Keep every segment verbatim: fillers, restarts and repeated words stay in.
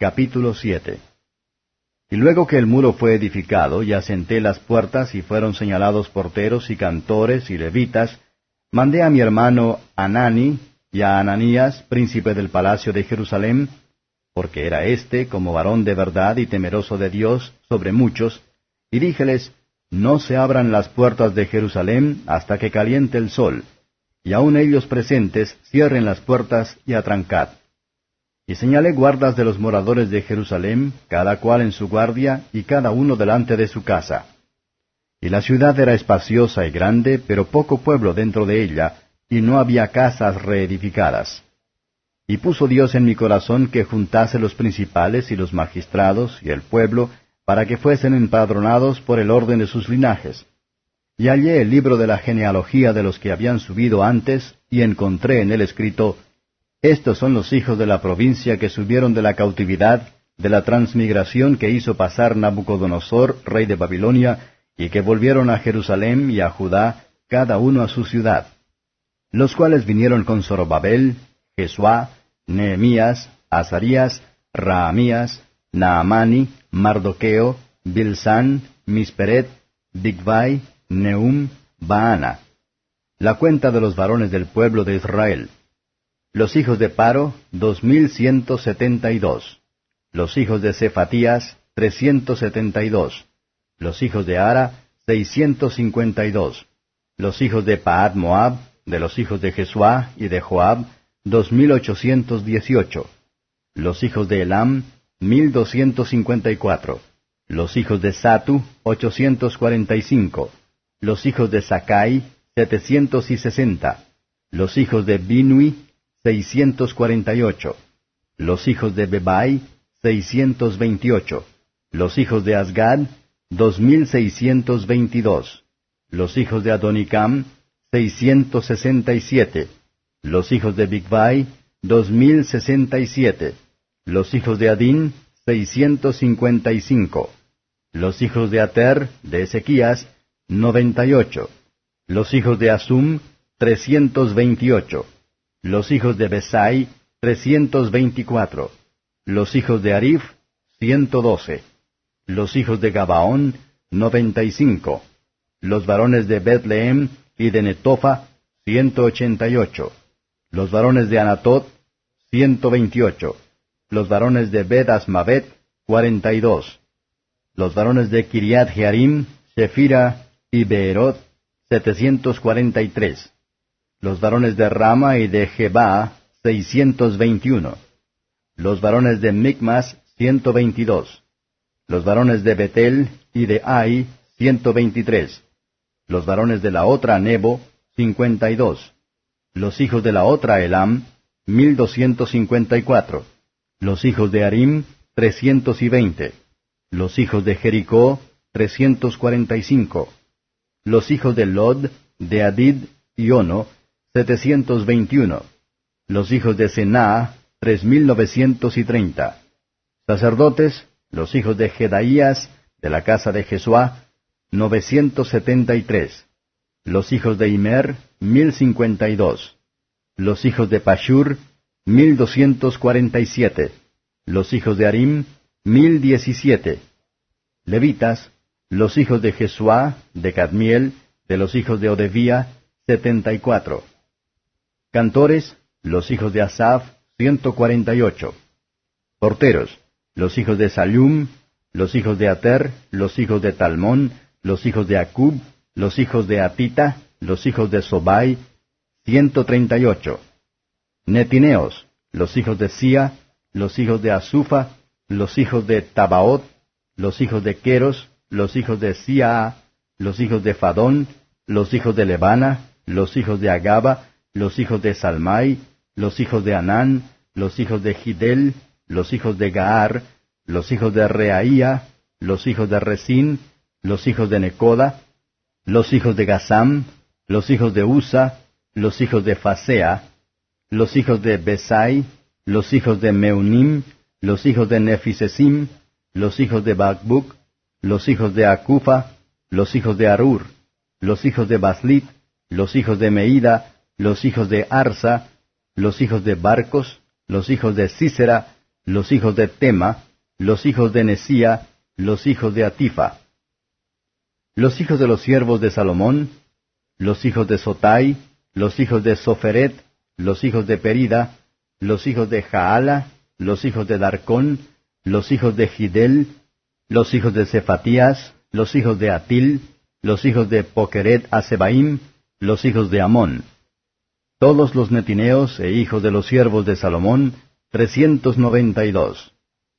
Capítulo siete. Y luego que el muro fue edificado, y asenté las puertas, y fueron señalados porteros, y cantores, y levitas, mandé a mi hermano Hanani, y a Ananías, príncipe del palacio de Jerusalén, porque era éste, como varón de verdad y temeroso de Dios, sobre muchos, y díjeles, no se abran las puertas de Jerusalén hasta que caliente el sol, y aun ellos presentes cierren las puertas y atrancad. Y señalé guardas de los moradores de Jerusalén, cada cual en su guardia, y cada uno delante de su casa. Y la ciudad era espaciosa y grande, pero poco pueblo dentro de ella, y no había casas reedificadas. Y puso Dios en mi corazón que juntase los principales y los magistrados y el pueblo, para que fuesen empadronados por el orden de sus linajes. Y hallé el libro de la genealogía de los que habían subido antes, y encontré en él escrito, estos son los hijos de la provincia que subieron de la cautividad, de la transmigración que hizo pasar Nabucodonosor, rey de Babilonia, y que volvieron a Jerusalén y a Judá, cada uno a su ciudad. Los cuales vinieron con Zorobabel, Jesuá, Nehemías, Azarías, Raamías, Naamani, Mardoqueo, Bilsán, Misperet, Bigvai, Nehum, Baana. La cuenta de los varones del pueblo de Israel. Los hijos de Paro, dos mil ciento setenta y dos. Los hijos de Cefatías, trescientos setenta y dos. Los hijos de Ara, seiscientos cincuenta y dos. Los hijos de Pahat Moab, de los hijos de Jesuá y de Joab, dos mil ochocientos dieciocho. Los hijos de Elam, mil doscientos cincuenta y cuatro. Los hijos de Satu, ochocientos cuarenta y cinco. Los hijos de Sakai, setecientos sesenta. Los hijos de Binui, seiscientos cuarenta y ocho. Los hijos de Bebai, seiscientos veintiocho. Los hijos de Asgad, dos mil seiscientos veintidós. Los hijos de Adonicam, seiscientos sesenta y siete. Los hijos de Bigvai, dos mil sesenta y siete. Los hijos de Adín, seiscientos cincuenta y cinco. Los hijos de Ater, de Ezequías, noventa y ocho. Los hijos de Asum, trescientos veintiocho. Los hijos de Besai, trescientos veinticuatro. Los hijos de Arif, ciento doce. Los hijos de Gabaón, noventa y cinco. Los varones de Betlehem y de Netofa, ciento ochenta y ocho. Los varones de Anatot, ciento veintiocho. Los varones de Bet Asmavet, cuarenta y dos. Los varones de Kiriat Jearim, Shefira y Beerot, setecientos cuarenta y tres. Los varones de Rama y de Jebá, seiscientos veintiuno. Los varones de Micmas, ciento veintidós. Los varones de Betel y de Ai, ciento veintitrés. Los varones de la otra Nebo, cincuenta y dos. Los hijos de la otra Elam, mil doscientos cincuenta y cuatro. Los hijos de Arim, trescientos y veinte. Los hijos de Jericó, trescientos cuarenta y cinco. Los hijos de Lod, de Adid y Ono, setecientos veintiuno. Los hijos de Senaa, tres mil novecientos y treinta. Sacerdotes, los hijos de Jedaías, de la casa de Jesuá, novecientos setenta y tres. Los hijos de Imer, mil cincuenta y dos. Los hijos de Pashur, mil doscientos cuarenta y siete. Los hijos de Arim, mil diecisiete. Levitas, los hijos de Jesuá, de Cadmiel, de los hijos de Odevía, setenta y cuatro. Cantores, los hijos de Asaf, ciento cuarenta y ocho. Porteros, los hijos de Salum, los hijos de Ater, los hijos de Talmón, los hijos de Acub, los hijos de Atita, los hijos de Sobai, ciento treinta y ocho. Netineos, los hijos de Sia, los hijos de Asufa, los hijos de Tabaot, los hijos de Queros, los hijos de Siaa, los hijos de Fadón, los hijos de Lebana, los hijos de Agaba, los hijos de Salmai, los hijos de Anán, los hijos de Gidel, los hijos de Gaar, los hijos de Reaía, los hijos de Resín, los hijos de Necoda, los hijos de Gazam, los hijos de Usa, los hijos de Fasea, los hijos de Besai, los hijos de Meunim, los hijos de Nefisesim, los hijos de Bacbuc, los hijos de Acufa, los hijos de Arur, los hijos de Baslit, los hijos de Meida, los hijos de Arsa, los hijos de Barcos, los hijos de Sísera, los hijos de Tema, los hijos de Nesía, los hijos de Atifa. Los hijos de los siervos de Salomón, los hijos de Sotai, los hijos de Soferet, los hijos de Perida, los hijos de Jaala, los hijos de Darcón, los hijos de Gidel, los hijos de Cefatías, los hijos de Atil, los hijos de Poqueret Asebaim, los hijos de Amón. Todos los netineos e hijos de los siervos de Salomón, trescientos noventa y dos.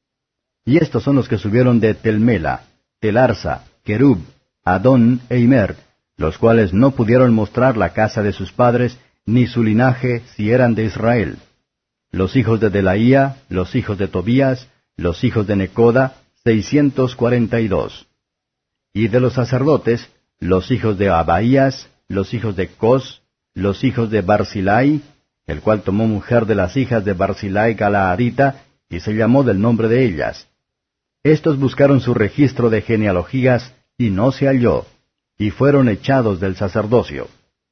Y estos son los que subieron de Telmela, Telarsa, Kerub, Adón e Imer, los cuales no pudieron mostrar la casa de sus padres, ni su linaje, si eran de Israel. Los hijos de Delaía, los hijos de Tobías, los hijos de Necoda, seiscientos cuarenta y dos. Y de los sacerdotes, los hijos de Abaías, los hijos de Cos, los hijos de Barzilai, el cual tomó mujer de las hijas de Barzilai Galaadita, y se llamó del nombre de ellas. Estos buscaron su registro de genealogías, y no se halló, y fueron echados del sacerdocio.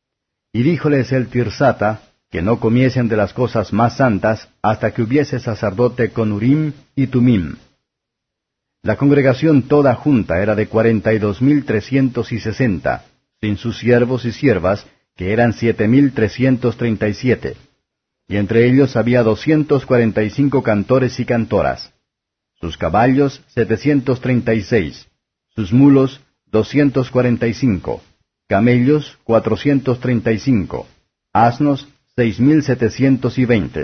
Y díjoles el Tirsata, que no comiesen de las cosas más santas, hasta que hubiese sacerdote con Urim y Tumim. La congregación toda junta era de cuarenta y dos mil trescientos y sesenta, sin sus siervos y siervas, que eran siete mil trescientos treinta y siete. Y entre ellos había doscientos cuarenta y cinco cantores y cantoras. Sus caballos, setecientos treinta y seis. Sus mulos, doscientos cuarenta y cinco. Camellos, cuatrocientos treinta y cinco. Asnos, seis mil setecientos y veinte.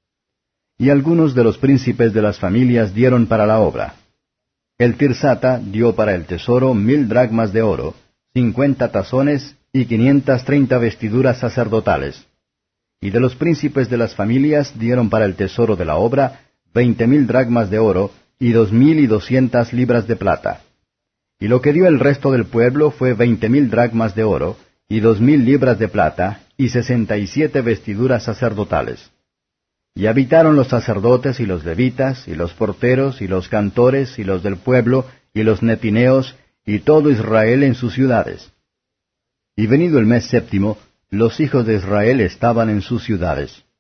Y algunos de los príncipes de las familias dieron para la obra. El Tirsata dio para el tesoro mil dracmas de oro, cincuenta tazones y quinientas treinta vestiduras sacerdotales. Y de los príncipes de las familias dieron para el tesoro de la obra veinte mil dracmas de oro y dos mil y doscientas libras de plata. Y lo que dio el resto del pueblo fue veinte mil dracmas de oro y dos mil libras de plata y sesenta y siete vestiduras sacerdotales. Y habitaron los sacerdotes y los levitas, y los porteros, y los cantores, y los del pueblo, y los netineos, y todo Israel en sus ciudades. Y venido el mes séptimo, los hijos de Israel estaban en sus ciudades.